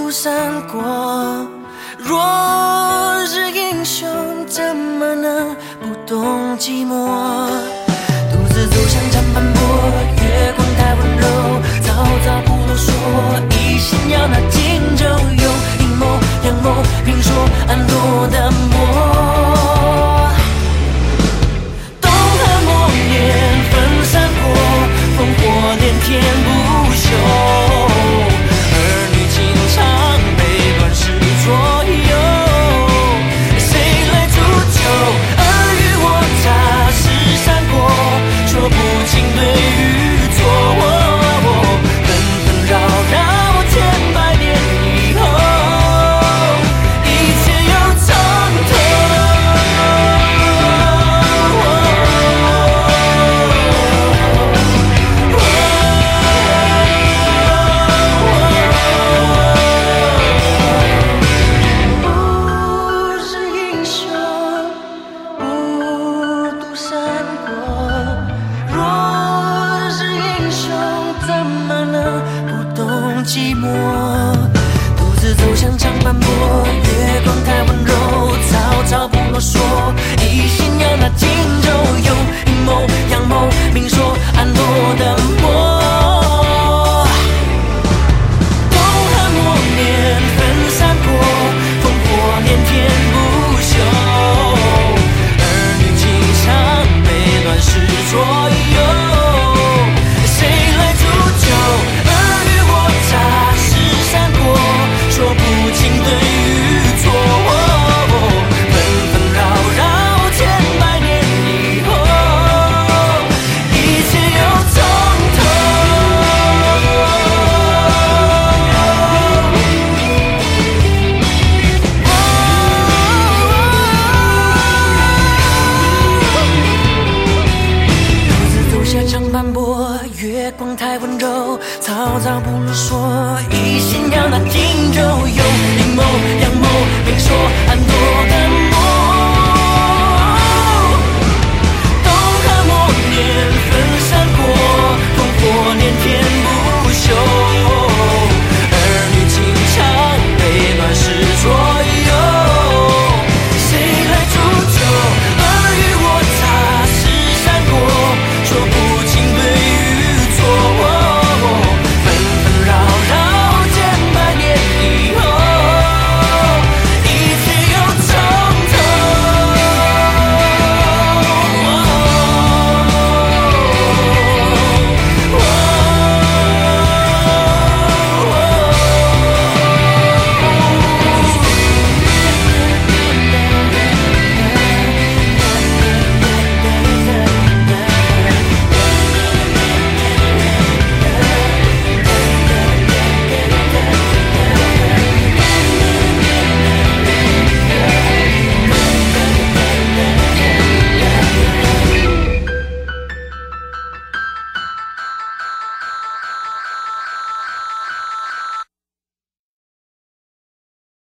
独伞过。若是英雄，怎么能不懂寂寞？独自走向长坂坡，月光太温柔，早早不啰嗦，一心要那荆州有阴谋阳谋，评说暗落淡漠。东汉末年分散过，烽火连天不休，儿女情长被乱世左右，谁来铸就？尔虞我诈是闪过，说不清对与错，纷纷扰扰千百年以后，一切又从头。不是英雄，不独伞过。若是英雄，怎么能不懂寂寞？独自走向长坂坡，月光太温柔，草草不啰嗦，一心要那荆州